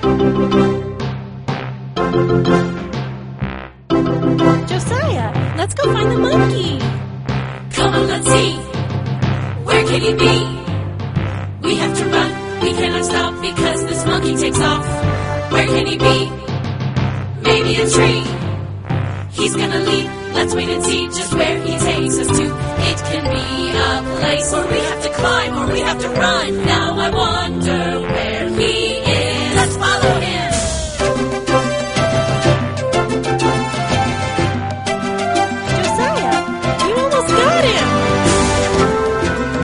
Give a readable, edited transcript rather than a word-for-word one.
Josiah, let's go find the monkey. Come on, let's see. Where can he be? We have to run. We cannot stop because this monkey takes off. Where can he be? Maybe a tree. He's gonna leap. Let's wait and see just where he takes us to. It can be a place where we have to climb or we have to run. Now I wonder where